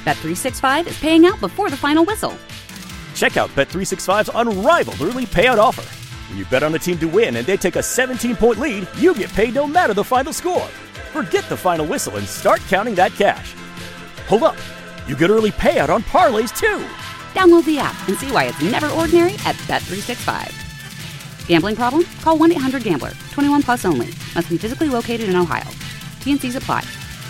Bet365 is paying out before the final whistle. Check out Bet365's unrivaled early payout offer. When you bet on a team to win and they take a 17-point lead, you get paid no matter the final score. Forget the final whistle and start counting that cash. Hold up. You get early payout on parlays, too. Download the app and see why it's never ordinary at Bet365. Gambling problem? Call 1-800-GAMBLER. 21 plus only. Must be physically located in Ohio. T&Cs apply.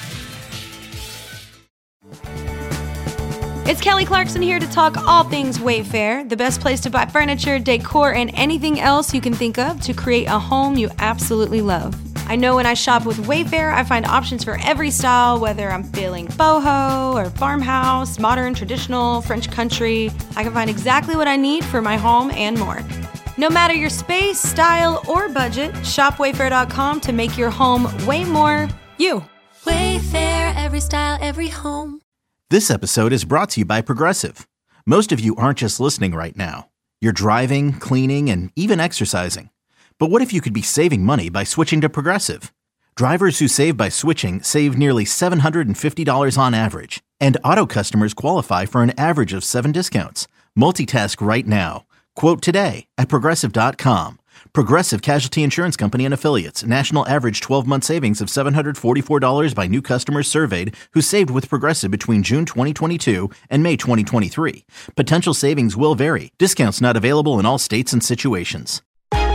It's Kelly Clarkson here to talk all things Wayfair, the best place to buy furniture, decor, and anything else you can think of to create a home you absolutely love. I know when I shop with Wayfair, I find options for every style, whether I'm feeling boho or farmhouse, modern, traditional, French country. I can find exactly what I need for my home and more. No matter your space, style, or budget, shop Wayfair.com to make your home way more you. Wayfair, every style, every home. This episode is brought to you by Progressive. Most of you aren't just listening right now. You're driving, cleaning, and even exercising. But what if you could be saving money by switching to Progressive? Drivers who save by switching save nearly $750 on average. And auto customers qualify for an average of 7 discounts. Multitask right now. Quote today at Progressive.com. Progressive Casualty Insurance Company and Affiliates. National average 12-month savings of $744 by new customers surveyed who saved with Progressive between June 2022 and May 2023. Potential savings will vary. Discounts not available in all states and situations.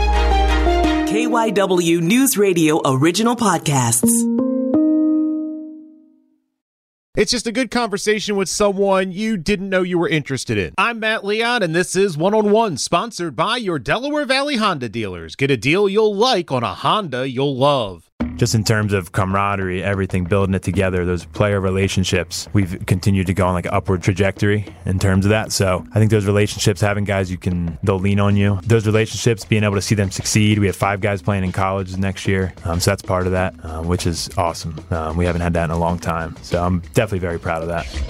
KYW News Radio original podcasts. It's just a good conversation with someone you didn't know you were interested in. I'm Matt Leon, and this is One-on-One, sponsored by your Delaware Valley Honda dealers. Get a deal you'll like on a Honda you'll love. Just in terms of camaraderie, everything, building it together, those player relationships, we've continued to go on like an upward trajectory in terms of that. So I think those relationships, having guys they'll lean on you. Those relationships, being able to see them succeed. We have 5 guys playing in college next year. So that's part of that, which is awesome. We haven't had that in a long time. So I'm definitely very proud of that.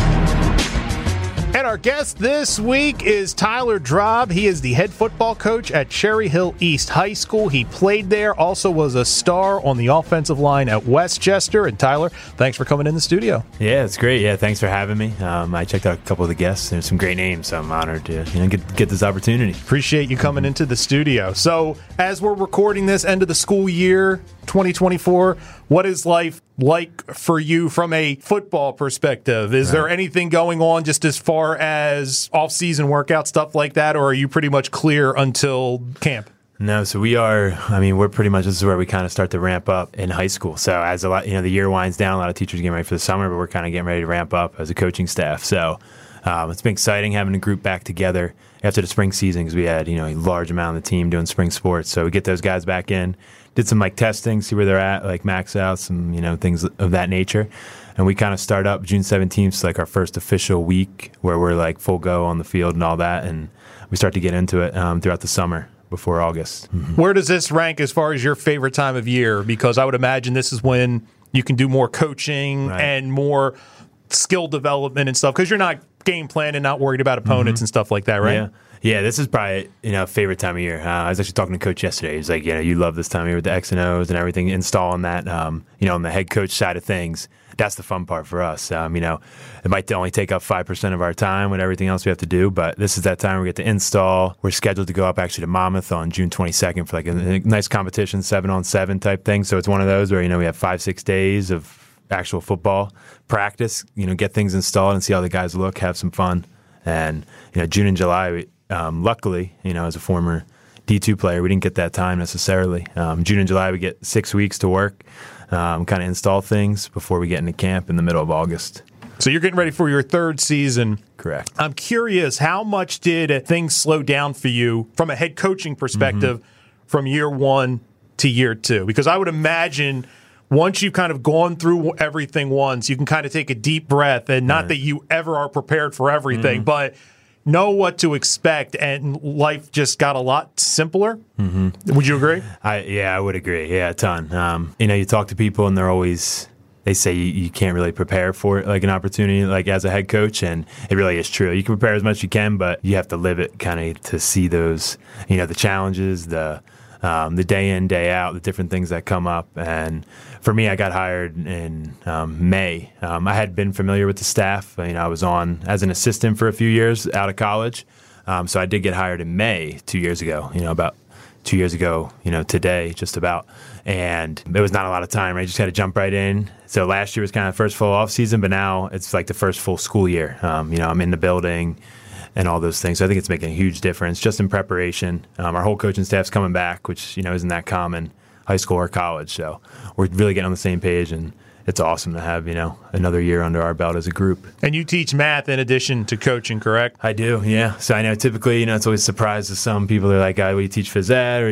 And our guest this week is Tyler Drobb. He is the head football coach at Cherry Hill East High School. He played there, also was a star on the offensive line at Westchester. And Tyler, thanks for coming in the studio. Yeah, it's great. Yeah, thanks for having me. I checked out a couple of the guests. There's some great names, so I'm honored to get this opportunity. Appreciate you coming into the studio. So as we're recording this end of the school year, 2024, what is life like for you from a football perspective? Is there anything going on just as far as off-season workout, stuff like that, or are you pretty much clear until camp? No, so we're pretty much, this is where we kind of start to ramp up in high school. So as the year winds down, a lot of teachers are getting ready for the summer, but we're kind of getting ready to ramp up as a coaching staff. So it's been exciting having a group back together after the spring season because we had, a large amount of the team doing spring sports. So we get those guys back in, did some testing, see where they're at, max out, some, things of that nature. And we kind of start up June 17th, our first official week where we're full go on the field and all that. And we start to get into it throughout the summer before August. Mm-hmm. Where does this rank as far as your favorite time of year? Because I would imagine this is when you can do more coaching and more skill development and stuff because you're not game planning, not worried about opponents and stuff like that, right? Yeah, this is probably, favorite time of year. I was actually talking to Coach yesterday. He's like, you love this time of year with the X and O's and everything, installing that, on the head coach side of things. That's the fun part for us. It might only take up 5% of our time with everything else we have to do, but this is that time we get to install. We're scheduled to go up actually to Monmouth on June 22nd for a nice competition, 7-on-7 type thing. So it's one of those where, we have 5-6 days of actual football practice, get things installed and see how the guys look, have some fun. And, June and July, luckily, as a former D2 player, we didn't get that time necessarily. June and July, we get 6 weeks to work, kind of install things before we get into camp in the middle of August. So you're getting ready for your third season. Correct. I'm curious, how much did things slow down for you from a head coaching perspective from year 1 to year 2? Because I would imagine once you've kind of gone through everything once, you can kind of take a deep breath, and not that you ever are prepared for everything, but know what to expect, and life just got a lot simpler. Would you agree? I would agree. Yeah, a ton. You talk to people, and they say you can't really prepare for it, an opportunity, as a head coach, and it really is true. You can prepare as much as you can, but you have to live it kind of to see those, the challenges, the the day in, day out, the different things that come up. And for me, I got hired in May. I had been familiar with the staff. I was on as an assistant for a few years out of college. So I did get hired in May 2 years ago, about 2 years ago, today, just about. And there was not a lot of time. I just had to jump right in. So last year was kind of the first full off season, but now it's like the first full school year. I'm in the building and all those things. So I think it's making a huge difference just in preparation. Our whole coaching staff's coming back, which, isn't that common, high school or college. So we're really getting on the same page, and it's awesome to have, another year under our belt as a group. And you teach math in addition to coaching, correct? I do, yeah. So I know typically, it's always a surprise to some people. They're like, we teach phys ed or,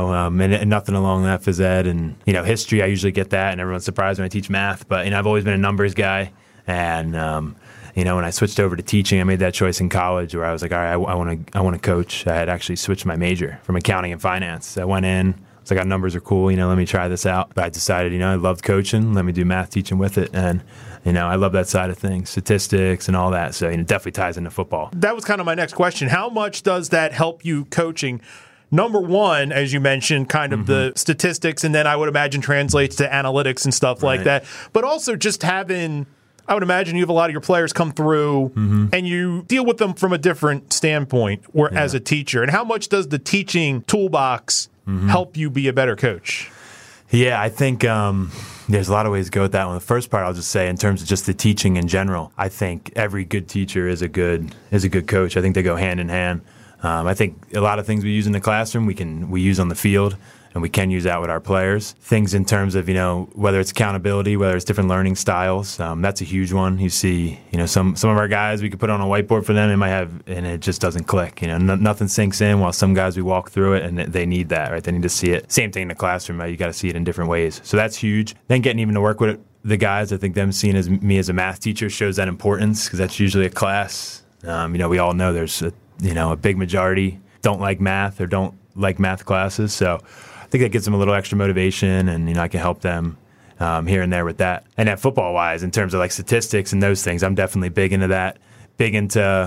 and nothing along that phys ed. And, history, I usually get that, and everyone's surprised when I teach math. But, I've always been a numbers guy. And, when I switched over to teaching, I made that choice in college where I was like, all right, I want to coach. I had actually switched my major from accounting and finance. I went in. It's like, our numbers are cool, let me try this out. But I decided, I loved coaching, let me do math teaching with it. And, I love that side of things, statistics and all that. So, it definitely ties into football. That was kind of my next question. How much does that help you coaching? Number one, as you mentioned, kind of the statistics, and then I would imagine translates to analytics and stuff like that. But also just having, I would imagine you have a lot of your players come through and you deal with them from a different standpoint as a teacher. And how much does the teaching toolbox help you be a better coach? Yeah, I think there's a lot of ways to go with that one. The first part I'll just say in terms of just the teaching in general, I think every good teacher is a good coach. I think they go hand in hand. I think a lot of things we use in the classroom we use on the field, and we can use that with our players. Things in terms of, whether it's accountability, whether it's different learning styles, that's a huge one. You see, some of our guys, we could put on a whiteboard for them, and it just doesn't click. Nothing sinks in, while some guys, we walk through it, and they need that, right? They need to see it. Same thing in the classroom, right? You got to see it in different ways. So that's huge. Then getting even to work with the guys, I think them seeing me as a math teacher shows that importance, because that's usually a class. We all know there's a big majority don't like math or don't like math classes. So I think that gives them a little extra motivation, and I can help them here and there with that. And then football-wise, in terms of like statistics and those things, I'm definitely big into that. Big into,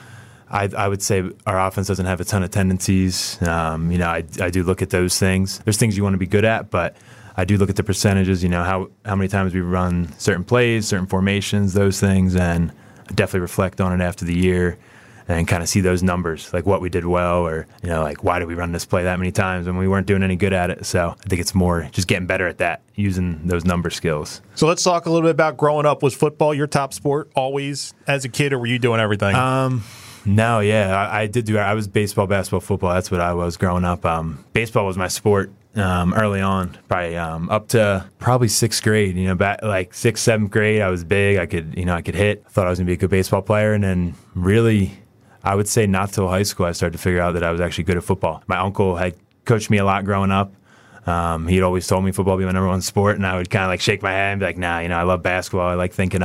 I would say our offense doesn't have a ton of tendencies. I do look at those things. There's things you want to be good at, but I do look at the percentages. How many times we run certain plays, certain formations, those things, and I definitely reflect on it after the year. And kind of see those numbers, like what we did well, or, like why did we run this play that many times when we weren't doing any good at it. So I think it's more just getting better at that, using those number skills. So let's talk a little bit about growing up. Was football your top sport always as a kid, or were you doing everything? No, yeah. I was baseball, basketball, football. That's what I was growing up. Baseball was my sport early on, probably up to probably sixth grade. Back like sixth, seventh grade, I was big. I could hit. I thought I was going to be a good baseball player, and then really, I would say not till high school I started to figure out that I was actually good at football. My uncle had coached me a lot growing up. He'd always told me football would be my number one sport, and I would kind of like shake my head and be like, nah, I love basketball. I like thinking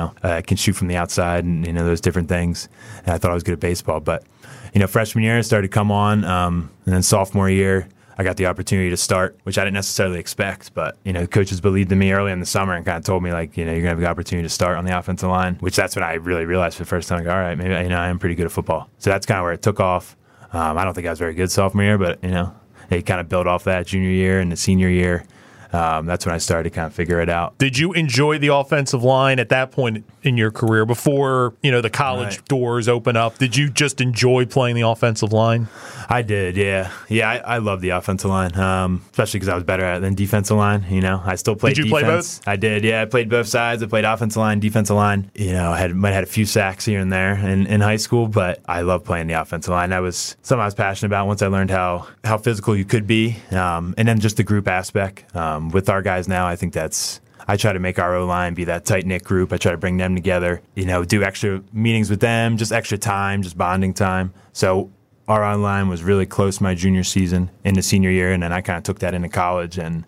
I can shoot from the outside and, those different things. And I thought I was good at baseball. But, freshman year I started to come on, and then sophomore year I got the opportunity to start, which I didn't necessarily expect. But, coaches believed in me early in the summer and kind of told me, like, you're going to have the opportunity to start on the offensive line, which that's when I really realized for the first time, like, all right, maybe, I am pretty good at football. So that's kind of where it took off. I don't think I was very good sophomore year, but, they kind of built off that junior year and the senior year. That's when I started to kind of figure it out. Did you enjoy the offensive line at that point in your career before, the college doors open up? Did you just enjoy playing the offensive line? I did, yeah. Yeah, I love the offensive line, especially because I was better at it than defensive line. I still played defense. Did you play both? I did, yeah. I played both sides. I played offensive line, defensive line. I might have had a few sacks here and there in high school, but I love playing the offensive line. That was something I was passionate about once I learned how physical you could be, and then just the group aspect. With our guys now, I think I try to make our O-line be that tight-knit group. I try to bring them together, do extra meetings with them, just extra time, just bonding time. So our O-line was really close my junior season into senior year, and then I kind of took that into college. And,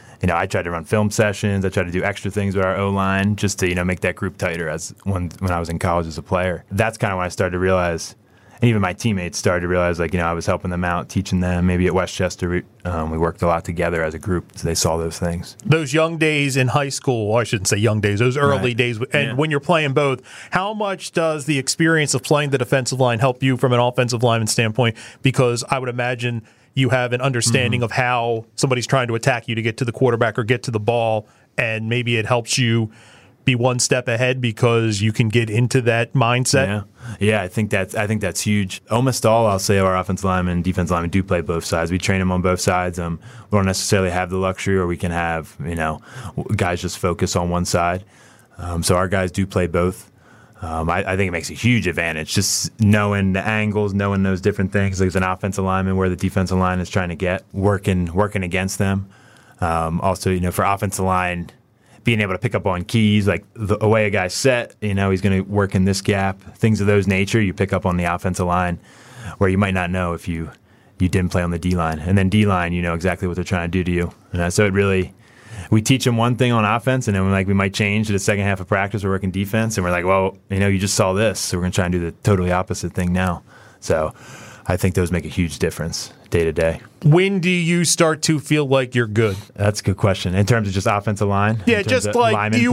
I tried to run film sessions. I tried to do extra things with our O-line just to, make that group tighter as when I was in college as a player. That's kind of when I started to realize, and even my teammates started to realize, like, I was helping them out, teaching them. Maybe at Westchester, we worked a lot together as a group, so they saw those things. Those young days in high school, well, I shouldn't say young days, those early days, and when you're playing both, how much does the experience of playing the defensive line help you from an offensive lineman standpoint? Because I would imagine you have an understanding of how somebody's trying to attack you to get to the quarterback or get to the ball, and maybe it helps you be one step ahead because you can get into that mindset. Yeah, I think that's huge. Almost all, I'll say, our offensive linemen and defensive linemen do play both sides. We train them on both sides. We don't necessarily have the luxury, or we can have guys just focus on one side. So our guys do play both. I think it makes a huge advantage just knowing the angles, knowing those different things. There's an offensive lineman where the defensive line is trying to get working against them. Also, for offensive line, being able to pick up on keys, like the way a guy's set, he's going to work in this gap, things of those nature. You pick up on the offensive line where you might not know if you didn't play on the D line, and then D line, you know exactly what they're trying to do to you. So it really. We teach them one thing on offense, and then we might change to the second half of practice. We're working defense, and we're like, well, you just saw this, so we're going to try and do the totally opposite thing now. So I think those make a huge difference day to day. When do you start to feel like you're good? That's a good question. In terms of just offensive line? Yeah, just like you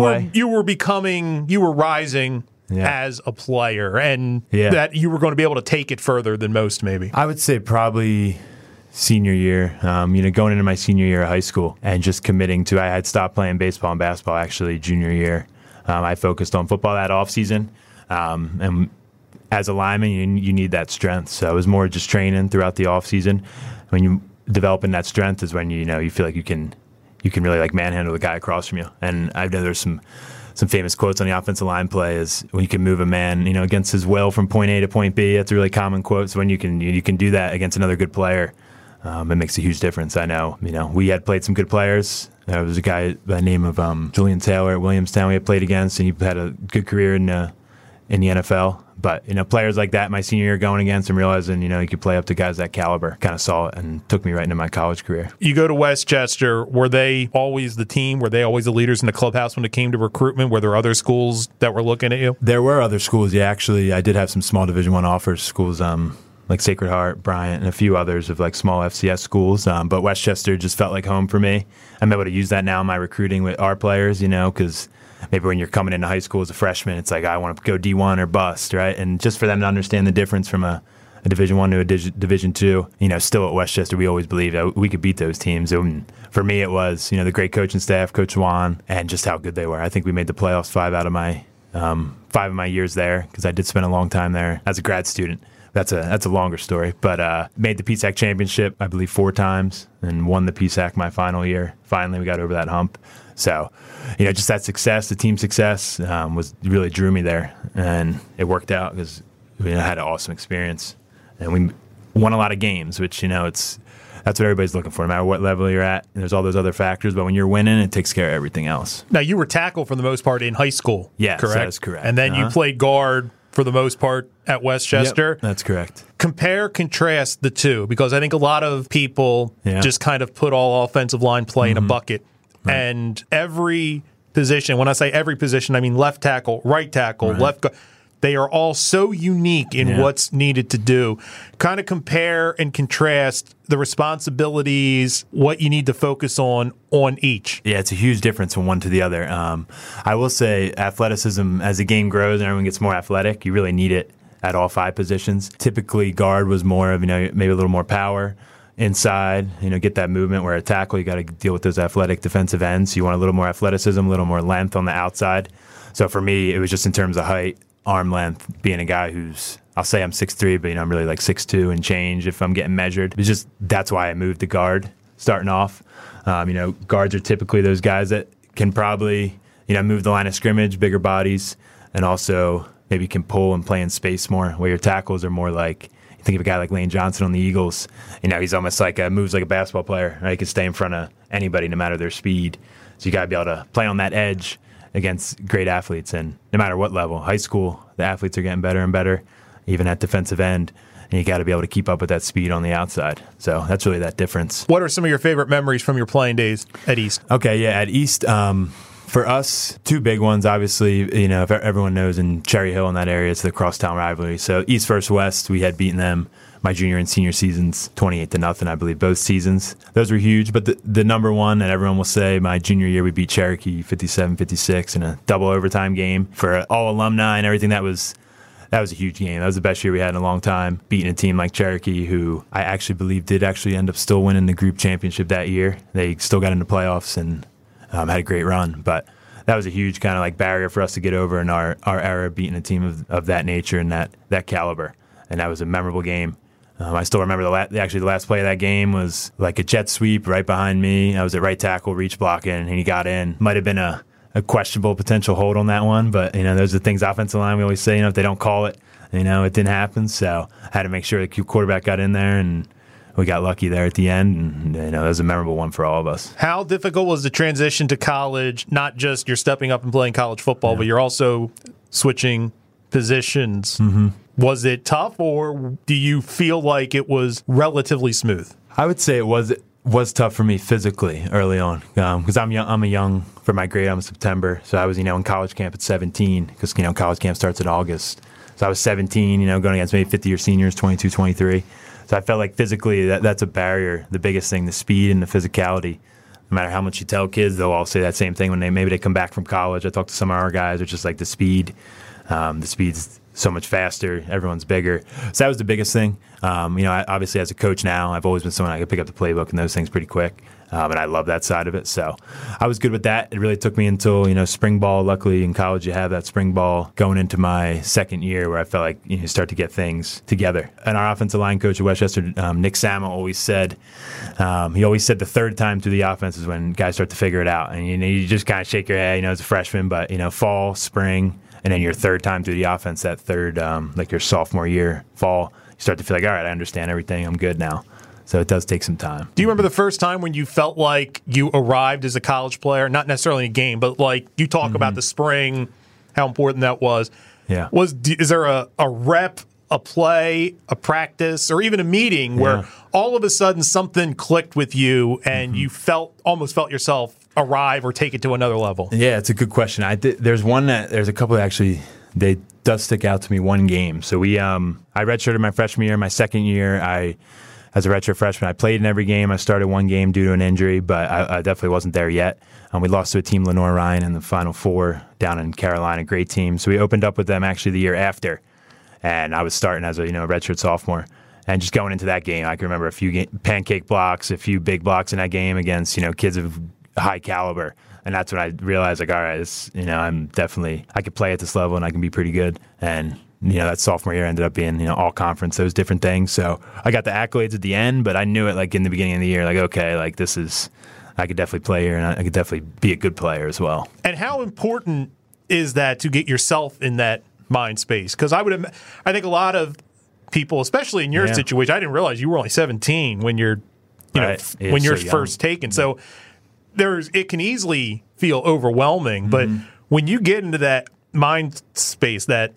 were rising as a player, and that you were going to be able to take it further than most, maybe. I would say probably senior year, going into my senior year of high school and just committing to, I had stopped playing baseball and basketball actually junior year. I focused on football that off season. And as a lineman, you need that strength. So it was more just training throughout the off season. When you developing that strength is when you feel like you can really like manhandle the guy across from you. And I know there's some famous quotes on the offensive line play is when you can move a man, against his will from point A to point B. That's a really common quote. So when you can do that against another good player, it makes a huge difference. I know, we had played some good players. There was a guy by the name of Julian Taylor at Williamstown we had played against, and he had a good career in the NFL. But, players like that my senior year going against and realizing, you could play up to guys that caliber, kind of saw it and took me right into my college career. You go to Westchester. Were they always the team? Were they always the leaders in the clubhouse when it came to recruitment? Were there other schools that were looking at you? There were other schools, yeah. Actually, I did have some small Division I offers, schools like Sacred Heart, Bryant, and a few others of like small FCS schools. But Westchester just felt like home for me. I'm able to use that now in my recruiting with our players, because maybe when you're coming into high school as a freshman, it's like I want to go D1 or bust, right? And just for them to understand the difference from a Division I to a Division II, still at Westchester, we always believed that we could beat those teams. And for me, it was, the great coaching staff, Coach Juan, and just how good they were. I think we made the playoffs 5 of my years there because I did spend a long time there as a grad student. That's a longer story, but made the PSAC championship, I believe, 4 times and won the PSAC my final year. Finally, we got over that hump. So, just that success, the team success, really drew me there, and it worked out because we had an awesome experience, and we won a lot of games, which that's what everybody's looking for, no matter what level you're at. And there's all those other factors, but when you're winning, it takes care of everything else. Now, you were tackle for the most part in high school, yes, correct? That is correct. And then you played guard for the most part at Westchester. Yep, that's correct. Compare, contrast the two, because I think a lot of people just kind of put all offensive line play in a bucket. Right. And every position, when I say every position, I mean left tackle, right tackle, left guard. They are all so unique in what's needed to do. Kind of compare and contrast the responsibilities, what you need to focus on each. Yeah, it's a huge difference from one to the other. I will say athleticism, as the game grows and everyone gets more athletic, you really need it at all 5 positions. Typically, guard was more of, maybe a little more power inside, get that movement, where a tackle, you got to deal with those athletic defensive ends. You want a little more athleticism, a little more length on the outside. So for me, it was just in terms of height, arm length, being a guy who's, I'll say I'm 6'3", but I'm really like 6'2" and change if I'm getting measured. It's just, that's why I moved to guard starting off. Guards are typically those guys that can probably, move the line of scrimmage, bigger bodies, and also maybe can pull and play in space more, where your tackles are more like, think of a guy like Lane Johnson on the Eagles. He's almost like moves like a basketball player. Right? He can stay in front of anybody no matter their speed. So you got to be able to play on that edge against great athletes. And no matter what level, high school, the athletes are getting better and better, even at defensive end. And you got to be able to keep up with that speed on the outside. So that's really that difference. What are some of your favorite memories from your playing days at East? Okay, yeah, at East, for us, 2 big ones, obviously, if everyone knows in Cherry Hill in that area, it's the crosstown rivalry. So East versus West, we had beaten them my junior and senior seasons 28-0, I believe, both seasons. Those were huge, but the number one that everyone will say, my junior year, we beat Cherokee 57-56 in a double overtime game for all alumni and everything. That was that was a huge game. That was the best year we had in a long time, beating a team like Cherokee, who I actually believe did actually end up still winning the group championship that year. They still got into playoffs and had a great run. But that was a huge kind of like barrier for us to get over in our era, beating a team of that nature and that caliber. And that was a memorable game. I still remember the last play of that game was like a jet sweep right behind me. I was at right tackle, reach blocking, and he got in. Might have been a questionable potential hold on that one, but those are the things offensive line we always say. If they don't call it, it didn't happen. So I had to make sure the quarterback got in there, and we got lucky there at the end. And that was a memorable one for all of us. How difficult was the transition to college? Not just you're stepping up and playing college football, but you're also switching positions. Mm-hmm. Was it tough, or do you feel like it was relatively smooth? I would say it was tough for me physically early on because I'm young for my grade. I'm September, so I was in college camp at 17 because college camp starts in August. So I was 17, going against maybe 50-year seniors, 22, 23. So I felt like physically that's a barrier. The biggest thing, the speed and the physicality. No matter how much you tell kids, they'll all say that same thing when they come back from college. I talked to some of our guys, it's just like the speed. The speed's so much faster. Everyone's bigger. So that was the biggest thing. I, obviously, as a coach now, I've always been someone I could pick up the playbook and those things pretty quick. And I love that side of it. So I was good with that. It really took me until, spring ball. Luckily, in college, you have that spring ball going into my second year where I felt like you start to get things together. And our offensive line coach at Westchester, Nick Sama, always said, the third time through the offense is when guys start to figure it out. And, you just kind of shake your head, as a freshman, but, fall, spring, and then your third time through the offense, that third, like your sophomore year, fall, you start to feel like, all right, I understand everything. I'm good now. So it does take some time. Do you remember the first time when you felt like you arrived as a college player? Not necessarily in a game, but like you talk about the spring, how important that was. Yeah. Is there a rep, a play, a practice, or even a meeting where all of a sudden something clicked with you and you almost felt yourself arrive or take it to another level? Yeah, it's a good question. There's a couple that actually they does stick out to me. One game. So I redshirted my freshman year. My second year, as a redshirt freshman, I played in every game. I started one game due to an injury, but I definitely wasn't there yet. We lost to a team, Lenore Ryan, in the Final Four down in Carolina. Great team. So we opened up with them actually the year after, and I was starting as a redshirt sophomore. And just going into that game, I can remember a few pancake blocks, a few big blocks in that game against kids of high caliber. And that's when I realized, like, all right, I could play at this level and I can be pretty good. And that sophomore year ended up being, all conference, those different things. So I got the accolades at the end, but I knew it like in the beginning of the year, like, okay, like I could definitely play here and I could definitely be a good player as well. And how important is that to get yourself in that mind space? Because I think a lot of people, especially in your situation, I didn't realize you were only 17 when you're, when you're so first taken. So it can easily feel overwhelming, but when you get into that mind space that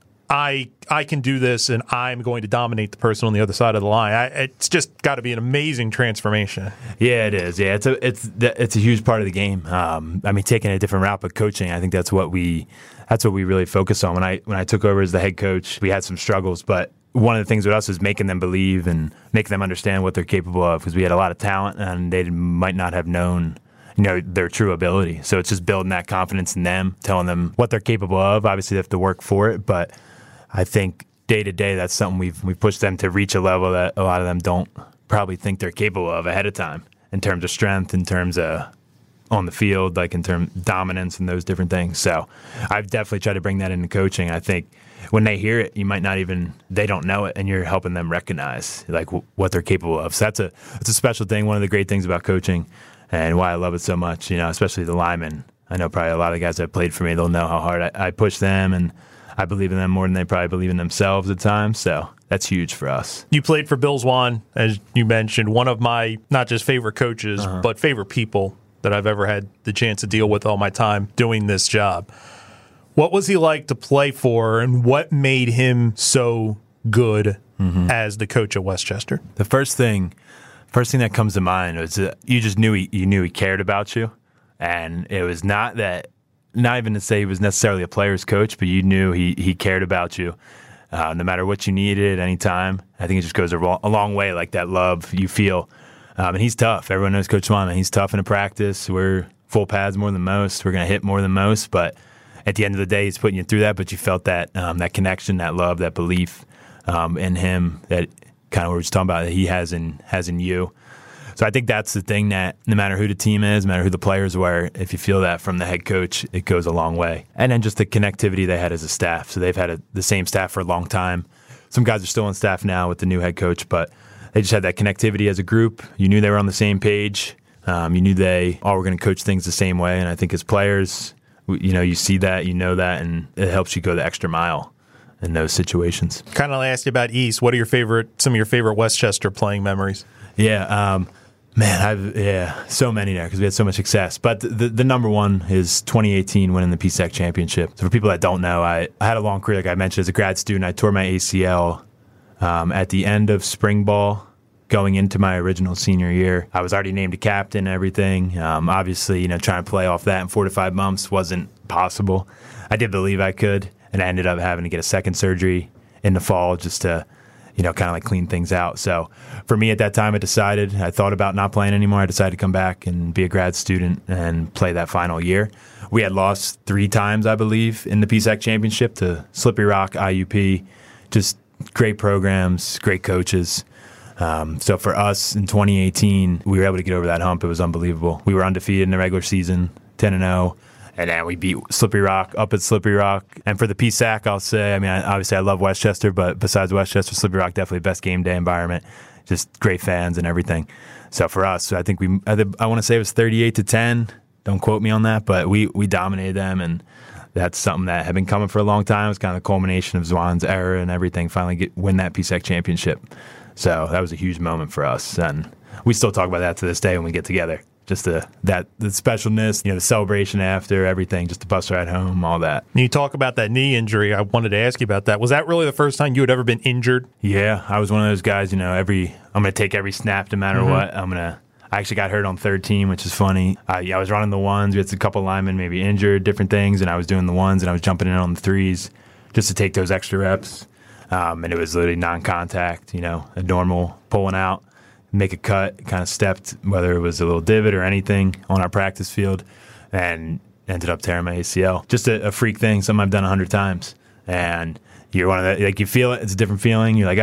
I can do this and I'm going to dominate the person on the other side of the line, it's just got to be an amazing transformation. Yeah, it is. Yeah, it's a huge part of the game. Taking a different route, but coaching, I think that's what we really focus on. When I took over as the head coach, we had some struggles, but one of the things with us is making them believe and making them understand what they're capable of, because we had a lot of talent and they might not have known their true ability. So it's just building that confidence in them, telling them what they're capable of. Obviously, they have to work for it, but I think day to day, that's something we've pushed them to reach a level that a lot of them don't probably think they're capable of ahead of time, in terms of strength, in terms of on the field, like in terms of dominance and those different things. So I've definitely tried to bring that into coaching. I think when they hear it, they don't know it, and you're helping them recognize like what they're capable of. So that's a special thing. One of the great things about coaching, and why I love it so much, especially the linemen. I know probably a lot of the guys that have played for me, they'll know how hard I push them, and I believe in them more than they probably believe in themselves at times. So that's huge for us. You played for Bill Zwan, as you mentioned, one of my not just favorite coaches, but favorite people that I've ever had the chance to deal with all my time doing this job. What was he like to play for, and what made him so good as the coach at Westchester? The first thing that comes to mind was you just knew he cared about you, and it was not even to say he was necessarily a player's coach, but you knew he cared about you, no matter what you needed at any time. I think it just goes a long way, like that love you feel. And he's tough. Everyone knows Coach Swan. He's tough in a practice. We're full pads more than most. We're going to hit more than most, but at the end of the day, he's putting you through that, but you felt that that connection, that love, that belief in him, that kind of what we're just talking about, that he has in you. So I think that's the thing, that no matter who the team is, no matter who the players were, if you feel that from the head coach, it goes a long way. And then just the connectivity they had as a staff. So they've had the same staff for a long time. Some guys are still on staff now with the new head coach, but they just had that connectivity as a group. You knew they were on the same page. You knew they all were going to coach things the same way. And I think as players, you see that, you know that, and it helps you go the extra mile in those situations. Kind of asked you about East. What are some of your favorite Westchester playing memories? Yeah, so many there because we had so much success. But the number one is 2018 winning the PSAC championship. So for people that don't know, I had a long career, like I mentioned, as a grad student. I tore my ACL at the end of spring ball, going into my original senior year. I was already named a captain and everything. Obviously, trying to play off that in 4 to 5 months wasn't possible. I did believe I could, and I ended up having to get a second surgery in the fall just to kind of like clean things out. So for me at that time, I thought about not playing anymore. I decided to come back and be a grad student and play that final year. We had lost 3 times, I believe, in the PSAC championship to Slippery Rock, IUP, just great programs, great coaches. So for us in 2018, we were able to get over that hump. It was unbelievable. We were undefeated in the regular season, 10-0. And then we beat Slippery Rock up at Slippery Rock. And for the PSAC, I'll say, obviously I love Westchester, but besides Westchester, Slippery Rock, definitely best game day environment. Just great fans and everything. So for us, I think I want to say it was 38-10. Don't quote me on that, but we dominated them, and that's something that had been coming for a long time. It was kind of the culmination of Zwan's era and everything, finally win that PSAC championship. So that was a huge moment for us, and we still talk about that to this day when we get together. Just the specialness, the celebration after everything, just the bus ride home, all that. You talk about that knee injury. I wanted to ask you about that. Was that really the first time you had ever been injured? Yeah, I was one of those guys. I'm going to take every snap no matter what. I actually got hurt on third team, which is funny. I was running the ones. We had a couple linemen maybe injured, different things, and I was doing the ones, and I was jumping in on the threes just to take those extra reps. And it was literally non-contact, a normal pulling out. Make a cut, kind of stepped, whether it was a little divot or anything on our practice field, and ended up tearing my ACL. Just a freak thing, something I've done 100 times. And you're one of the, like, you feel it, it's a different feeling. You're like,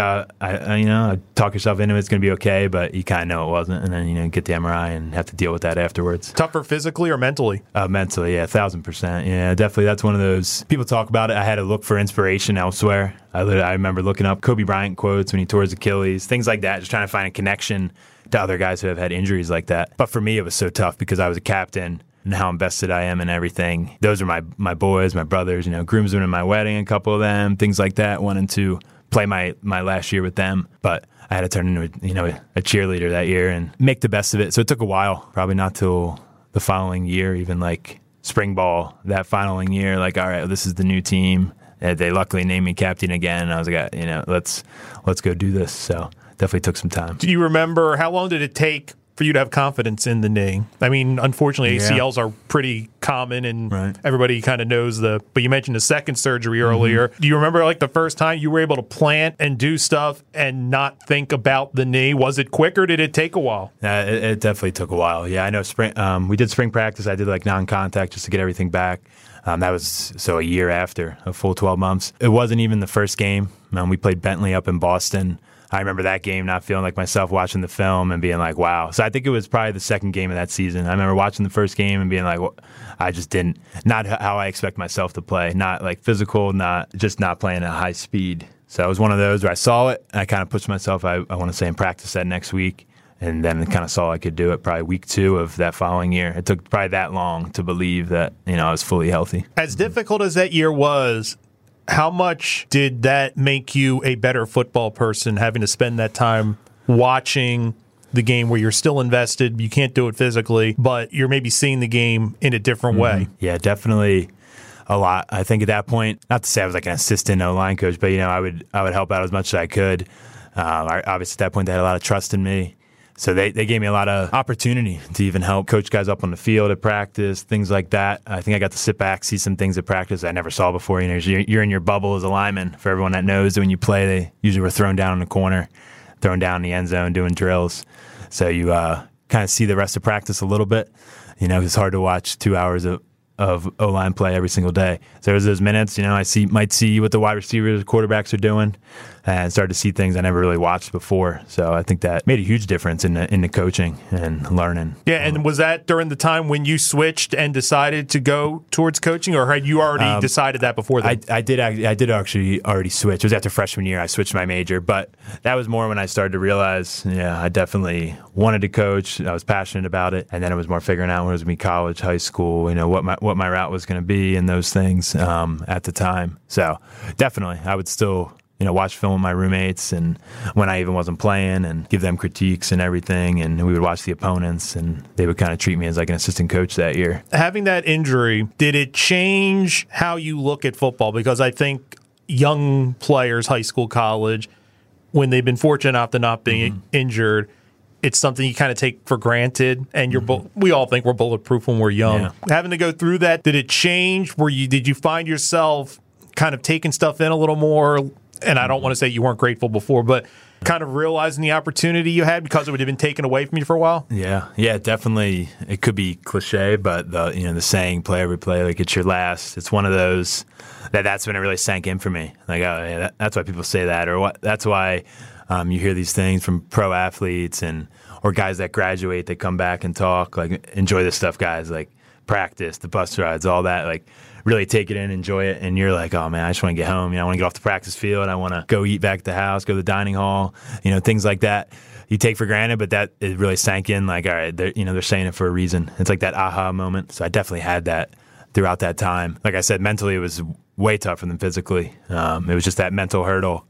I talk yourself into it, it's going to be okay, but you kind of know it wasn't. And then, get the MRI and have to deal with that afterwards. Tougher physically or mentally? Mentally, yeah, 1,000%. Yeah, definitely. That's one of those, people talk about it. I had to look for inspiration elsewhere. I remember looking up Kobe Bryant quotes when he tore his Achilles, things like that, just trying to find a connection to other guys who have had injuries like that. But for me, it was so tough because I was a captain and how invested I am in everything. Those are my boys, my brothers, groomsmen in my wedding, a couple of them, things like that, wanting to play my last year with them. But I had to turn into a cheerleader that year and make the best of it. So it took a while, probably not till the following year, even like spring ball, that following year, like, all right, this is the new team. They luckily named me captain again, and I was like, let's go do this. So definitely took some time. Do you remember, how long did it take for you to have confidence in the knee? I mean, unfortunately, ACLs are pretty common, and everybody kind of knows but you mentioned the second surgery earlier. Do you remember, like, the first time you were able to plant and do stuff and not think about the knee? Was it quick, or did it take a while? It definitely took a while. Yeah, I know we did spring practice. I did, like, non-contact just to get everything back. That was a year after, a full 12 months. It wasn't even the first game. We played Bentley up in Boston. I remember that game not feeling like myself watching the film and being like, wow. So I think it was probably the second game of that season. I remember watching the first game and being like, well, I just not how I expect myself to play. Not like physical, not playing at high speed. So it was one of those where I saw it, and I kind of pushed myself, I want to say, in practice that next week. And then kind of saw I could do it probably week 2 of that following year. It took probably that long to believe that, I was fully healthy. As difficult as that year was, how much did that make you a better football person, having to spend that time watching the game where you're still invested, you can't do it physically, but you're maybe seeing the game in a different way? Yeah, definitely a lot. I think at that point, not to say I was like an assistant O-line coach, but, I would help out as much as I could. Obviously, at that point, they had a lot of trust in me. So they gave me a lot of opportunity to even help coach guys up on the field at practice, things like that. I think I got to sit back, see some things at practice I never saw before. You're in your bubble as a lineman. For everyone that knows, when you play, they usually were thrown down in the corner, thrown down in the end zone, doing drills. So you kind of see the rest of practice a little bit. It's hard to watch 2 hours of of O-line play every single day. So there's those minutes, I might see what the wide receivers, quarterbacks are doing, and start to see things I never really watched before. So I think that made a huge difference in the coaching and learning. Yeah, and was that during the time when you switched and decided to go towards coaching, or had you already decided that before then? I did actually already switch. It was after freshman year I switched my major, but that was more when I started to realize, I definitely wanted to coach. I was passionate about it, and then it was more figuring out when it was going to be college, high school, what my route was going to be and those things at the time. So definitely, I would still watch film with my roommates, and when I even wasn't playing, and give them critiques and everything, and we would watch the opponents, and they would kind of treat me as like an assistant coach that year. Having that injury, did it change how you look at football? Because I think young players, high school, college, when they've been fortunate enough to not be injured, it's something you kind of take for granted, and we all think we're bulletproof when we're young. Yeah. Having to go through that, did it change? Did you find yourself kind of taking stuff in a little more? And I don't want to say you weren't grateful before, but kind of realizing the opportunity you had because it would have been taken away from you for a while? Yeah, definitely. It could be cliche, but the saying, play every play like it's your last, it's one of those that's when it really sank in for me. Like, oh, yeah, that's why people say that, or what? That's why you hear these things from pro athletes or guys that graduate, they come back and talk, like, enjoy this stuff, guys, like practice, the bus rides, all that, like, really take it in, enjoy it, and you're like, oh man, I just want to get home. I want to get off the practice field. I want to go eat back at the house, go to the dining hall. Things like that you take for granted, but that it really sank in. Like, all right, they're saying it for a reason. It's like that aha moment. So I definitely had that throughout that time. Like I said, mentally it was way tougher than physically. It was just that mental hurdle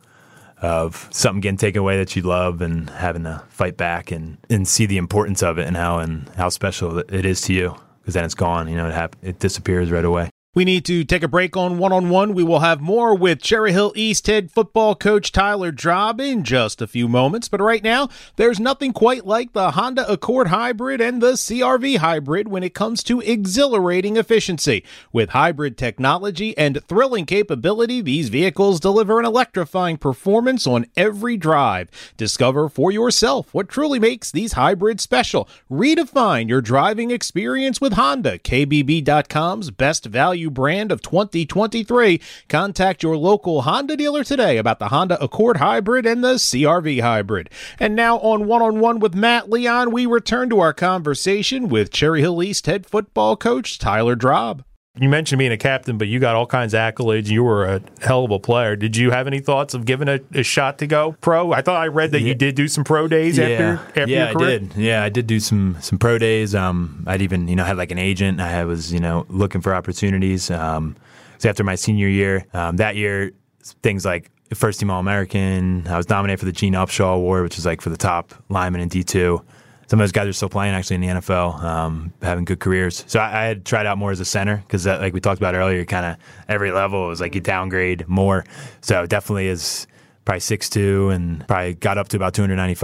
of something getting taken away that you love and having to fight back and see the importance of it and how special it is to you, because then it's gone. It disappears right away. We need to take a break on one-on-one. We will have more with Cherry Hill East head football coach Tyler Drobb in just a few moments. But right now, there's nothing quite like the Honda Accord Hybrid and the CR-V Hybrid when it comes to exhilarating efficiency. With hybrid technology and thrilling capability, these vehicles deliver an electrifying performance on every drive. Discover for yourself what truly makes these hybrids special. Redefine your driving experience with Honda. KBB.com's best value brand of 2023. Contact your local Honda dealer today about the Honda Accord Hybrid and the CR-V Hybrid. And now on One-on-One with Matt Leon, we return to our conversation with Cherry Hill East head football coach Tyler Drobb. You mentioned being a captain, but you got all kinds of accolades. You were a hell of a player. Did you have any thoughts of giving a shot to go pro? I thought I read that you did do some pro days after your career. I did do some pro days. I'd even had like an agent. I was looking for opportunities. So after my senior year, that year things like first team All-American. I was nominated for the Gene Upshaw Award, which is like for the top lineman in D2. Some of those guys are still playing actually in the NFL, having good careers. So I had tried out more as a center because, like we talked about earlier, kind of every level was like you downgrade more. So definitely is probably 6'2", and probably got up to about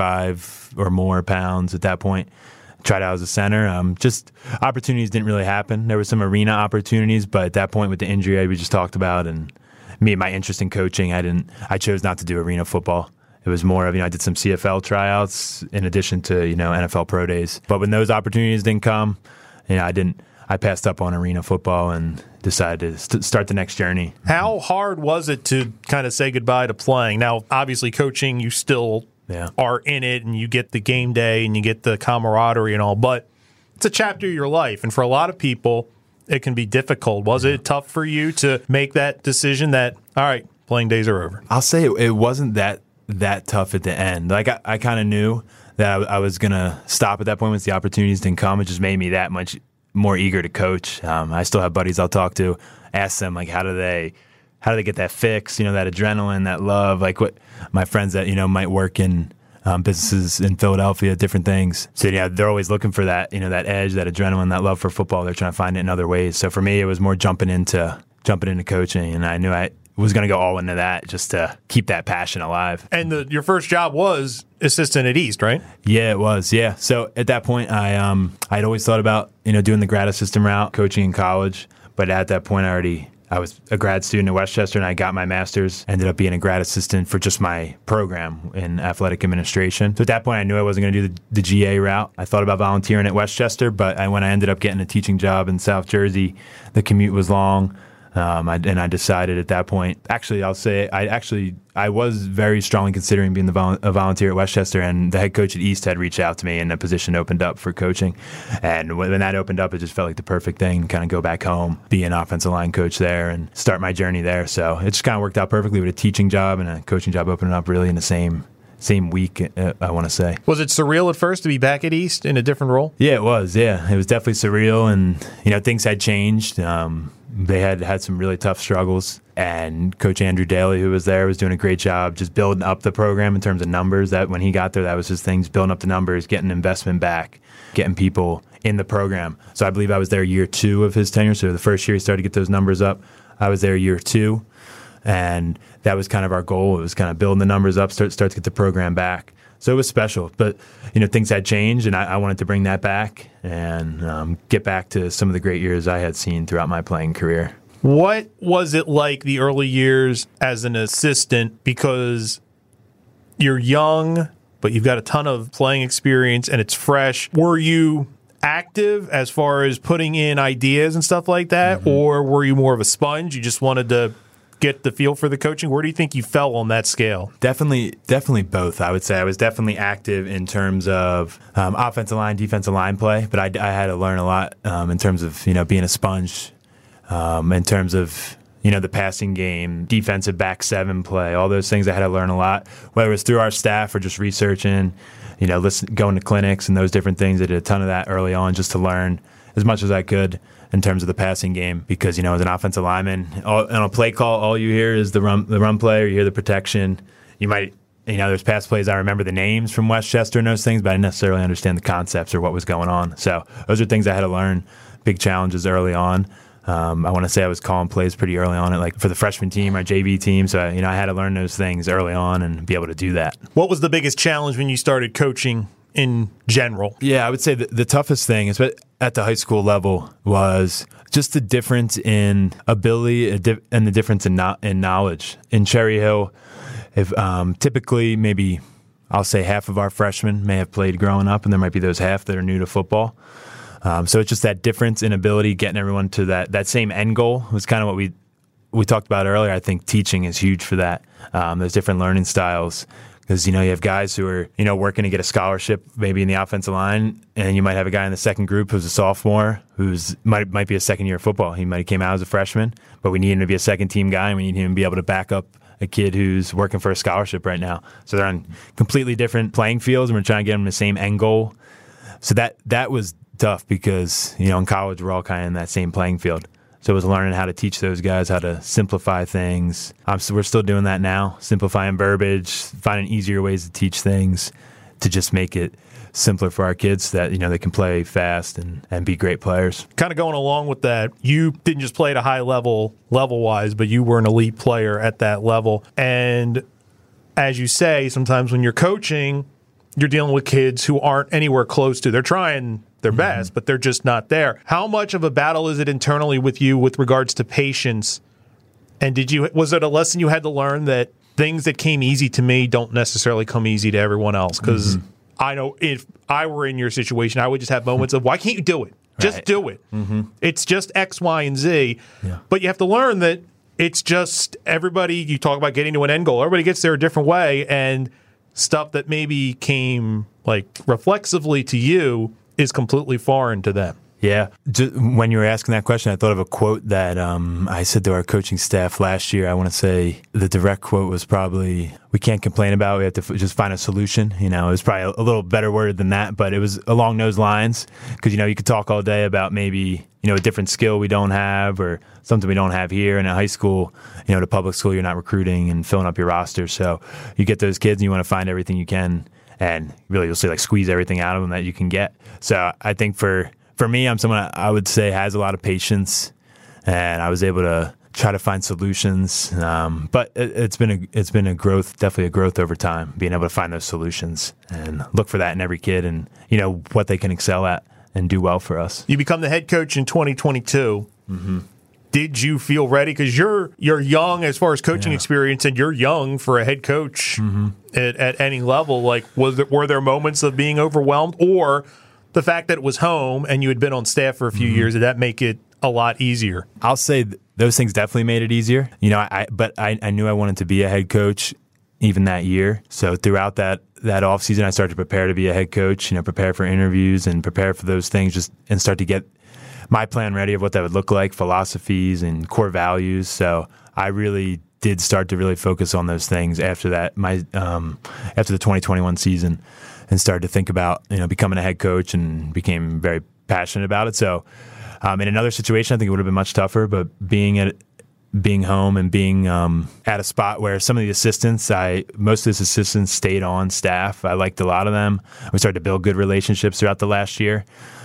295 or more pounds at that point. Tried out as a center. Just opportunities didn't really happen. There were some arena opportunities, but at that point with the injury we just talked about and my interest in coaching, I chose not to do arena football. It was more of, I did some CFL tryouts in addition to, NFL pro days. But when those opportunities didn't come, I passed up on arena football and decided to start the next journey. How hard was it to kind of say goodbye to playing? Now, obviously coaching, you still are in it and you get the game day and you get the camaraderie and all, but it's a chapter of your life. And for a lot of people, it can be difficult. Was it tough for you to make that decision that, all right, playing days are over? I'll say it wasn't that tough at the end. Like I kind of knew that I was going to stop at that point once the opportunities didn't come. It just made me that much more eager to coach. I still have buddies I'll talk to, ask them like, how do they get that fix? That adrenaline, that love, like what my friends that, might work in businesses in Philadelphia, different things. So they're always looking for that, that edge, that adrenaline, that love for football. They're trying to find it in other ways. So for me, it was more jumping into coaching, and I knew I was going to go all into that just to keep that passion alive. And your first job was assistant at East, right? Yeah, it was. Yeah. So at that point, I'd always thought about doing the grad assistant route, coaching in college. But at that point, I I was a grad student at Westchester, and I got my master's, ended up being a grad assistant for just my program in athletic administration. So at that point, I knew I wasn't going to do the GA route. I thought about volunteering at Westchester, but when I ended up getting a teaching job in South Jersey, the commute was long. And I decided at that point, actually, I'll say I was very strongly considering being a volunteer at Westchester, and the head coach at East had reached out to me, and a position opened up for coaching. And when that opened up, it just felt like the perfect thing, kind of go back home, be an offensive line coach there, and start my journey there. So it just kind of worked out perfectly with a teaching job and a coaching job opening up really in the same week, I want to say. Was it surreal at first to be back at East in a different role? Yeah, it was. Yeah, it was definitely surreal, and things had changed. They had some really tough struggles, and Coach Andrew Daly, who was there, was doing a great job just building up the program in terms of numbers. That when he got there, that was his thing, building up the numbers, getting investment back, getting people in the program. So I believe I was there year 2 of his tenure. So the first year he started to get those numbers up. I was there year 2, and that was kind of our goal. It was kind of building the numbers up, start to get the program back. So it was special, but things had changed, and I wanted to bring that back and get back to some of the great years I had seen throughout my playing career. What was it like the early years as an assistant? Because you're young, but you've got a ton of playing experience, and it's fresh. Were you active as far as putting in ideas and stuff like that, or were you more of a sponge? You just wanted to get the feel for the coaching? Where do you think you fell on that scale? Definitely both. I would say I was definitely active in terms of offensive line, defensive line play, but I had to learn a lot in terms of being a sponge, in terms of the passing game, defensive back 7 play, all those things. I had to learn a lot, whether it was through our staff or just researching, going to clinics and those different things. I did a ton of that early on just to learn as much as I could in terms of the passing game, because as an offensive lineman, on a play call, all you hear is the run play, or you hear the protection. You might, there's pass plays I remember the names from Westchester and those things, but I didn't necessarily understand the concepts or what was going on. So those are things I had to learn, big challenges early on. I want to say I was calling plays pretty early on, for the freshman team, our JV team. So I had to learn those things early on and be able to do that. What was the biggest challenge when you started coaching in general? Yeah, I would say the toughest thing is at the high school level was just the difference in ability and the difference in knowledge. In Cherry Hill, if typically maybe I'll say half of our freshmen may have played growing up, and there might be those half that are new to football. So it's just that difference in ability, getting everyone to that same end goal was kind of what we talked about earlier. I think teaching is huge for that. There's different learning styles. Because, you have guys who are, working to get a scholarship maybe in the offensive line, and you might have a guy in the second group who's a sophomore who's might be a second year of football. He might have came out as a freshman, but we need him to be a second team guy, and we need him to be able to back up a kid who's working for a scholarship right now. So they're on completely different playing fields, and we're trying to get them the same end goal. So that was tough because, in college we're all kind of in that same playing field. So it was learning how to teach those guys how to simplify things. So we're still doing that now, simplifying verbiage, finding easier ways to teach things to just make it simpler for our kids so that, they can play fast and be great players. Kind of going along with that, you didn't just play at a high level-wise, but you were an elite player at that level. And as you say, sometimes when you're coaching, you're dealing with kids who aren't anywhere close to. They're trying their best, but they're just not there. How much of a battle is it internally with you with regards to patience? And was it a lesson you had to learn that things that came easy to me don't necessarily come easy to everyone else? Because I know if I were in your situation, I would just have moments of, why can't you do it? Just do it. It's just X, Y, and Z. Yeah. But you have to learn that it's just everybody, you talk about getting to an end goal, everybody gets there a different way, and stuff that maybe came reflexively to you is completely foreign to them. Yeah. When you were asking that question, I thought of a quote that I said to our coaching staff last year. I want to say the direct quote was probably, we can't complain about it. We have to just find a solution. It was probably a little better worded than that, but it was along those lines. Because, you could talk all day about maybe, a different skill we don't have or something we don't have here. And in high school, to public school, you're not recruiting and filling up your roster. So you get those kids and you want to find everything you can. And really, you'll say squeeze everything out of them that you can get. So I think for me, I'm someone I would say has a lot of patience, and I was able to try to find solutions. But it's been a growth, definitely a growth over time, being able to find those solutions and look for that in every kid, and what they can excel at and do well for us. You become the head coach in 2022. did you feel ready? Because you're young as far as coaching experience, and you're young for a head coach at any level. Like, were there moments of being overwhelmed, or the fact that it was home and you had been on staff for a few years, did that make it a lot easier? I'll say those things definitely made it easier. You know, I knew I wanted to be a head coach even that year. So throughout that offseason, I started to prepare to be a head coach, you know, prepare for interviews and prepare for those things, and start to get my plan ready of what that would look like, philosophies and core values. So I really did start to really focus on those things after that, after the 2021 season, and started to think about, you know, becoming a head coach, and became very passionate about it. So in another situation, I think it would have been much tougher, but being home and being at a spot where some of the assistants, most of the assistants stayed on staff. I liked a lot of them. We started to build good relationships throughout the last year.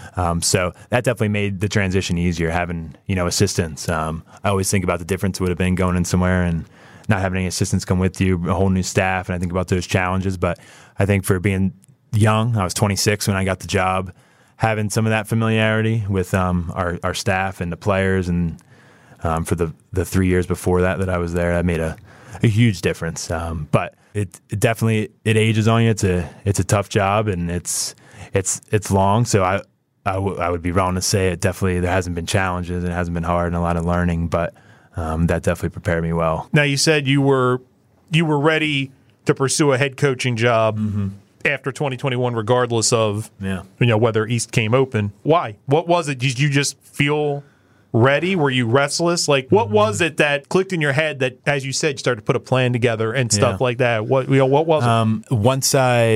So that definitely made the transition easier, having, you know, assistants. I always think about the difference it would have been going in somewhere and not having any assistants come with you, a whole new staff, and I think about those challenges. But I think for being young, I was 26 when I got the job, having some of that familiarity with our staff and the players, and for the 3 years before that I was there, that made a huge difference. But it definitely ages on you. It's a tough job, and it's long. So I would be wrong to say it. Definitely, there hasn't been challenges, and it hasn't been hard, and a lot of learning. But that definitely prepared me well. Now, you said you were ready to pursue a head coaching job after 2021, regardless of whether East came open. Why? What was it? Did you just feel ready? Were you restless? Like, what was it that clicked in your head that, as you said, you started to put a plan together and stuff like that? What was it? Once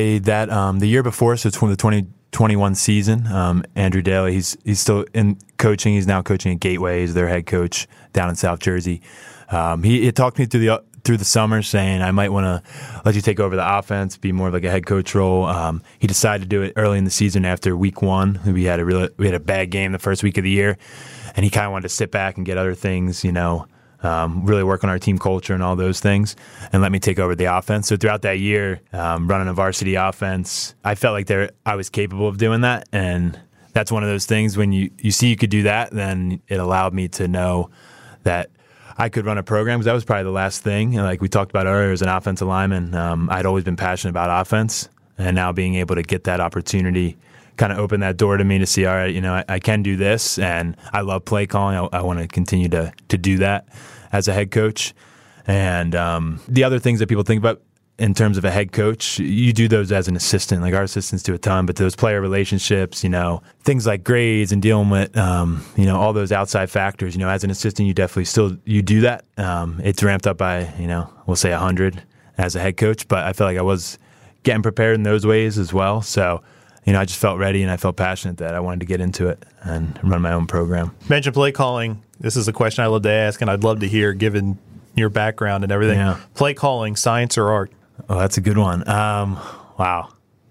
the year before, so it's from the 2021 season, Andrew Daly, he's still in coaching. He's now coaching at Gateway. He's their head coach down in South Jersey. He talked to me through the summer, saying I might want to let you take over the offense, be more of like a head coach role. He decided to do it early in the season after week one. We had a bad game the first week of the year, and he kind of wanted to sit back and get other things, really work on our team culture and all those things, and let me take over the offense. So throughout that year, running a varsity offense, I felt like I was capable of doing that, and that's one of those things when you see you could do that, then it allowed me to know that I could run a program, because that was probably the last thing. Like we talked about earlier, as an offensive lineman, I'd always been passionate about offense, and now being able to get that opportunity kind of opened that door to me to see, all right, I can do this, and I love play calling. I want to continue to do that as a head coach. And the other things that people think about in terms of a head coach, you do those as an assistant. Like our assistants do a ton, but those player relationships, things like grades and dealing with, all those outside factors, as an assistant, you definitely you do that. It's ramped up by, we'll say 100 as a head coach, but I felt like I was getting prepared in those ways as well. So, I just felt ready, and I felt passionate that I wanted to get into it and run my own program. Mention play calling. This is a question I love to ask, and I'd love to hear, given your background and everything. Yeah. Play calling, science or art? Oh, that's a good one. Wow.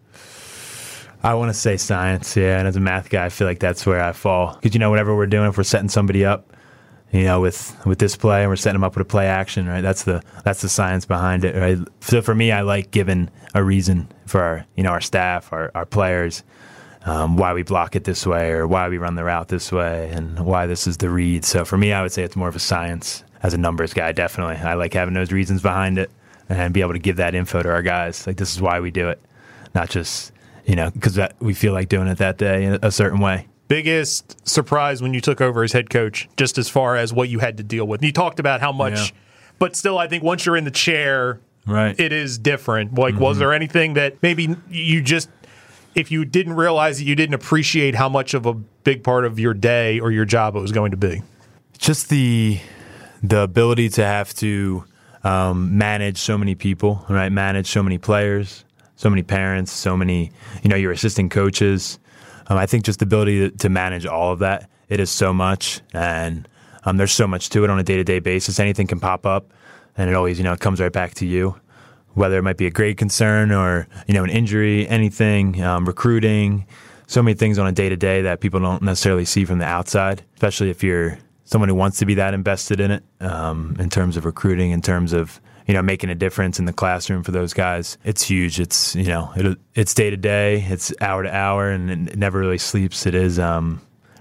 I want to say science, yeah. And as a math guy, I feel like that's where I fall. Because, whatever we're doing, if we're setting somebody up, with this play, and we're setting them up with a play action, right? That's the science behind it, right? So for me, I like giving a reason for our staff, our players, why we block it this way, or why we run the route this way, and why this is the read. So for me, I would say it's more of a science. As a numbers guy, definitely, I like having those reasons behind it and be able to give that info to our guys. Like, this is why we do it, not just because we feel like doing it that day in a certain way. Biggest surprise when you took over as head coach, just as far as what you had to deal with? You talked about how much, but still, I think once you're in the chair, right, it is different. Like, was there anything that maybe you just, if you didn't realize that, you didn't appreciate how much of a big part of your day or your job it was going to be? Just the ability to have to manage so many people, right? Manage so many players, so many parents, so many, your assistant coaches. I think just the ability to manage all of that, it is so much, and there's so much to it on a day-to-day basis. Anything can pop up, and it always, it comes right back to you, whether it might be a grade concern or, an injury, anything, recruiting, so many things on a day-to-day that people don't necessarily see from the outside, especially if you're someone who wants to be that invested in it, in terms of recruiting, in terms of, making a difference in the classroom for those guys. It's huge. It's, it's day to day, it's hour to hour, and it never really sleeps. It is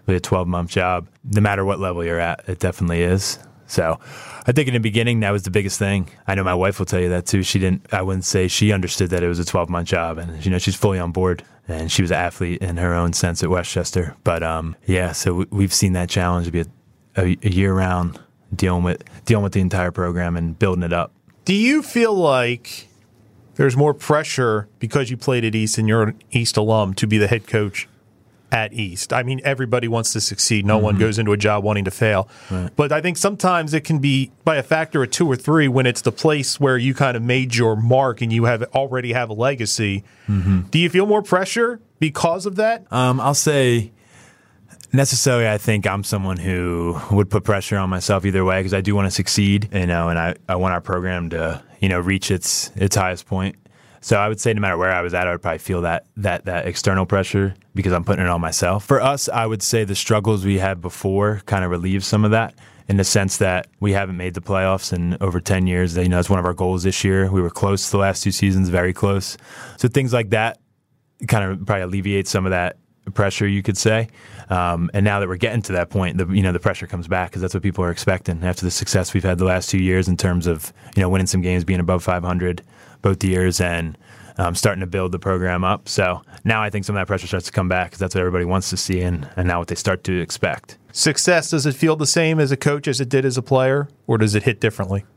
really a 12-month job. No matter what level you're at, it definitely is. So I think in the beginning, that was the biggest thing. I know my wife will tell you that too. I wouldn't say she understood that it was a 12-month job, and she's fully on board. And she was an athlete in her own sense at Westchester. But so we've seen that challenge be a year-round dealing with the entire program and building it up. Do you feel like there's more pressure because you played at East and you're an East alum to be the head coach at East? I mean, everybody wants to succeed. No one goes into a job wanting to fail. Right. But I think sometimes it can be by a factor of 2 or 3 when it's the place where you kind of made your mark and you already have a legacy. Mm-hmm. Do you feel more pressure because of that? I'll say necessarily I think I'm someone who would put pressure on myself either way because I do want to succeed, and I want our program to reach its highest point. So I would say no matter where I was at, I would probably feel that external pressure because I'm putting it on myself. For us, I would say the struggles we had before kind of relieve some of that in the sense that we haven't made the playoffs in over 10 years. It's one of our goals this year. We were close the last 2 seasons, very close. So things like that kind of probably alleviate some of that pressure, you could say. And now that we're getting to that point, the pressure comes back because that's what people are expecting after the success we've had the last 2 years in terms of winning some games, being above 500 both years, and starting to build the program up. So now I think some of that pressure starts to come back because that's what everybody wants to see and now what they start to expect. Success, does it feel the same as a coach as it did as a player, or does it hit differently?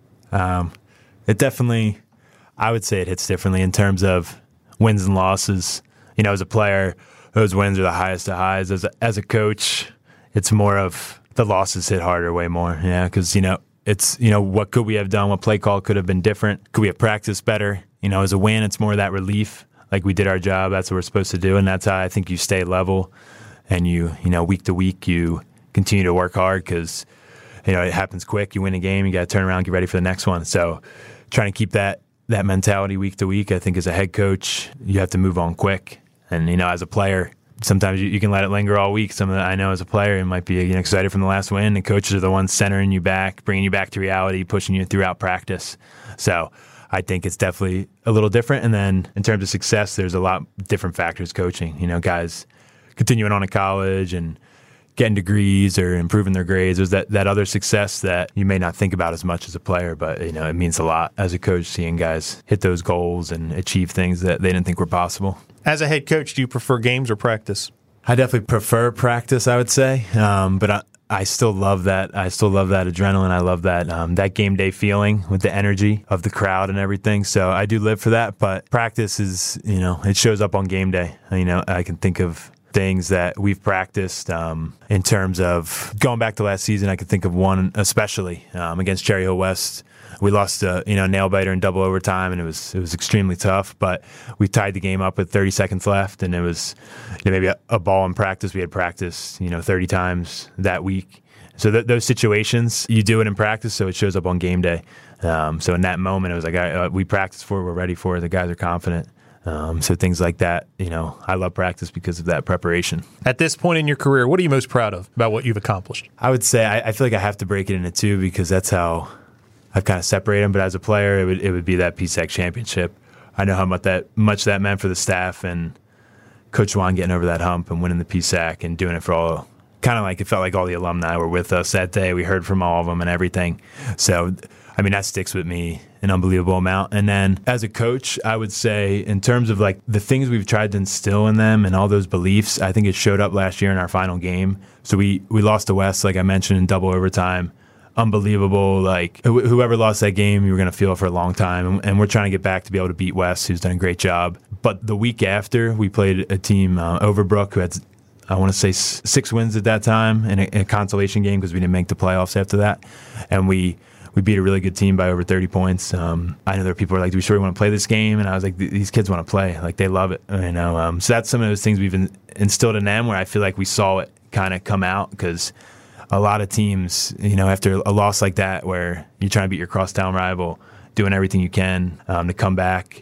It definitely, I would say it hits differently in terms of wins and losses. As a player, those wins are the highest of highs. As a coach, it's more of the losses hit harder way more. Yeah, because, it's, what could we have done? What play call could have been different? Could we have practiced better? As a win, it's more of that relief. Like we did our job. That's what we're supposed to do. And that's how I think you stay level and you week to week, you continue to work hard because, it happens quick. You win a game, you got to turn around, get ready for the next one. So trying to keep that mentality week to week, I think as a head coach, you have to move on quick. And, as a player, sometimes you can let it linger all week. I know as a player, it might be excited from the last win. And coaches are the ones centering you back, bringing you back to reality, pushing you throughout practice. So I think it's definitely a little different. And then in terms of success, there's a lot different factors coaching. Guys continuing on to college and getting degrees or improving their grades. There's that other success that you may not think about as much as a player, but it means a lot as a coach seeing guys hit those goals and achieve things that they didn't think were possible. As a head coach, do you prefer games or practice? I definitely prefer practice, I would say, but I still love that. I still love that adrenaline. I love that game day feeling with the energy of the crowd and everything. So I do live for that. But practice is, it shows up on game day. I can think of things that we've practiced in terms of going back to last season. I could think of one especially against Cherry Hill West. We lost a nail biter in double overtime, and it was extremely tough. But we tied the game up with 30 seconds left, and it was maybe a ball in practice. We had practiced 30 times that week. So those situations, you do it in practice, so it shows up on game day. So in that moment, it was like we practiced for it, we're ready for it. The guys are confident. So things like that, I love practice because of that preparation. At this point in your career, what are you most proud of about what you've accomplished? I would say I feel like I have to break it into 2 because that's how I've kind of separated them. But as a player, it would be that PSAC championship. I know how much that meant for the staff and Coach Juan getting over that hump and winning the PSAC and doing it for all. Kind of like it felt like all the alumni were with us that day. We heard from all of them and everything. So, that sticks with me an unbelievable amount. And then as a coach, I would say in terms of like the things we've tried to instill in them and all those beliefs, I think it showed up last year in our final game. So we lost to West, like I mentioned, in double overtime. Unbelievable. Like whoever lost that game, you were going to feel it for a long time. And we're trying to get back to be able to beat West, who's done a great job. But the week after, we played a team, Overbrook, who had, I want to say, 6 wins at that time in a consolation game because we didn't make the playoffs after that. And we beat a really good team by over 30 points. I know there are people who are like, do we sure want to play this game? And I was like, these kids want to play. Like, they love it. So that's some of those things we've instilled in them where I feel like we saw it kind of come out because a lot of teams, after a loss like that where you're trying to beat your crosstown rival, doing everything you can to come back.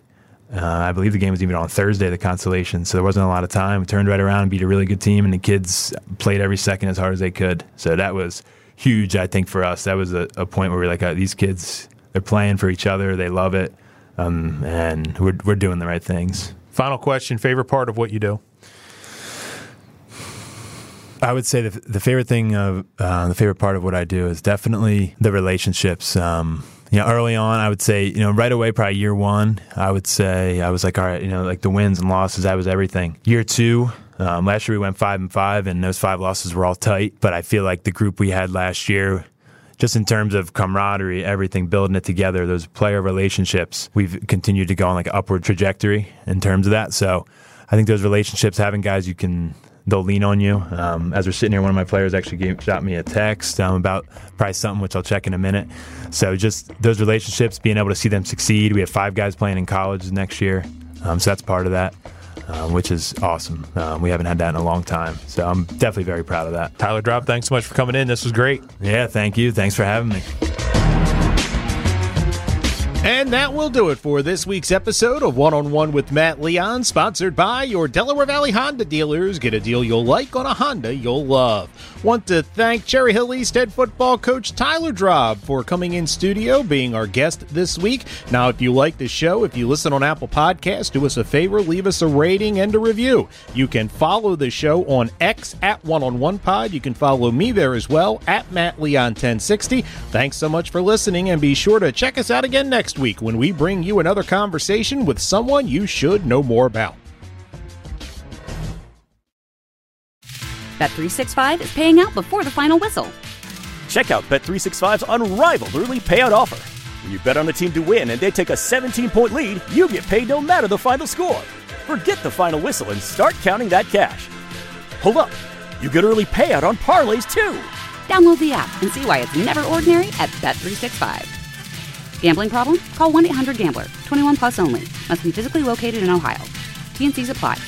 I believe the game was even on Thursday, the consolation, so there wasn't a lot of time. We turned right around and beat a really good team, and the kids played every second as hard as they could. So that was huge, I think, for us. That was a point where we're like, these kids, they're playing for each other. They love it, and we're doing the right things. Final question, favorite part of what you do? I would say the favorite thing of the favorite part of what I do is definitely the relationships. Early on, I would say, right away, probably year one, I would say I was like, all right, like the wins and losses, that was everything. Year two, last year we went 5-5, and those 5 losses were all tight. But I feel like the group we had last year, just in terms of camaraderie, everything, building it together, those player relationships, we've continued to go on like an upward trajectory in terms of that. So I think those relationships, having guys they'll lean on you. As we're sitting here, one of my players actually shot me a text about probably something, which I'll check in a minute. So just those relationships, being able to see them succeed. We have 5 guys playing in college next year. So that's part of that, which is awesome. We haven't had that in a long time. So I'm definitely very proud of that. Tyler Drop, thanks so much for coming in. This was great. Yeah, thank you. Thanks for having me. And that will do it for this week's episode of One-on-One with Matt Leon, sponsored by your Delaware Valley Honda dealers. Get a deal you'll like on a Honda you'll love. Want to thank Cherry Hill East head football coach Tyler Drobb for coming in studio, being our guest this week. Now, if you like the show, if you listen on Apple Podcasts, do us a favor, leave us a rating and a review. You can follow the show on X at One-on-One-Pod. You can follow me there as well, at MattLeon1060. Thanks so much for listening, and be sure to check us out again next week when we bring you another conversation with someone you should know more about. Bet365 is paying out before the final whistle. Check out Bet365's unrivaled early payout offer. When you bet on a team to win and they take a 17-point lead, you get paid no matter the final score. Forget the final whistle and start counting that cash. Hold up, you get early payout on parlays too. Download the app and see why it's never ordinary at Bet365. Gambling problem? Call 1-800-GAMBLER. 21 plus only. Must be physically located in Ohio. T&Cs apply.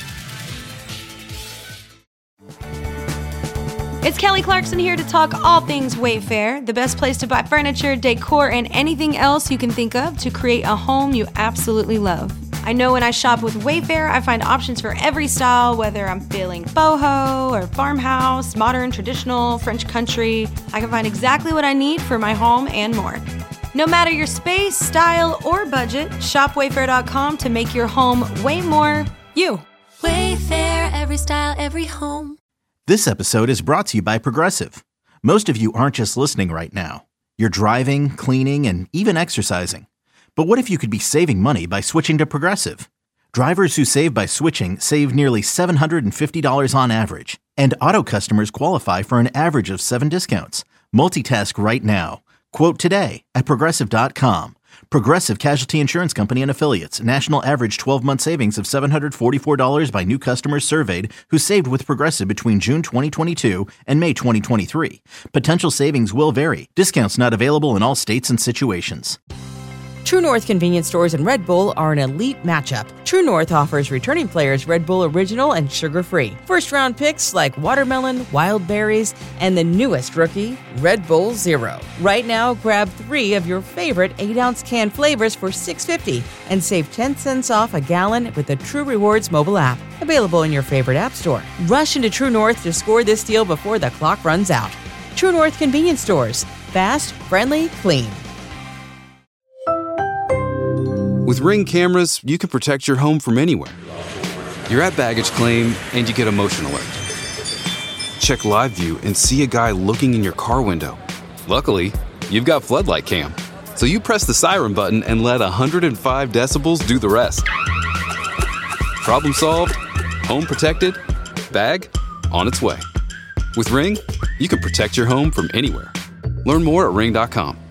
It's Kelly Clarkson here to talk all things Wayfair, the best place to buy furniture, decor, and anything else you can think of to create a home you absolutely love. I know when I shop with Wayfair, I find options for every style, whether I'm feeling boho or farmhouse, modern, traditional, French country. I can find exactly what I need for my home and more. No matter your space, style, or budget, shop Wayfair.com to make your home way more you. Wayfair, every style, every home. This episode is brought to you by Progressive. Most of you aren't just listening right now. You're driving, cleaning, and even exercising. But what if you could be saving money by switching to Progressive? Drivers who save by switching save nearly $750 on average. And auto customers qualify for an average of 7 discounts. Multitask right now. Quote today at Progressive.com. Progressive Casualty Insurance Company and Affiliates. National average 12-month savings of $744 by new customers surveyed who saved with Progressive between June 2022 and May 2023. Potential savings will vary. Discounts not available in all states and situations. True North convenience stores and Red Bull are an elite matchup. True North offers returning players Red Bull Original and sugar-free. First-round picks like watermelon, wild berries, and the newest rookie, Red Bull Zero. Right now, grab 3 of your favorite 8-ounce can flavors for $6.50 and save 10 cents off a gallon with the True Rewards mobile app. Available in your favorite app store. Rush into True North to score this deal before the clock runs out. True North convenience stores. Fast, friendly, clean. With Ring cameras, you can protect your home from anywhere. You're at baggage claim, and you get a motion alert. Check live view and see a guy looking in your car window. Luckily, you've got Floodlight Cam, so you press the siren button and let 105 decibels do the rest. Problem solved, home protected, bag on its way. With Ring, you can protect your home from anywhere. Learn more at Ring.com.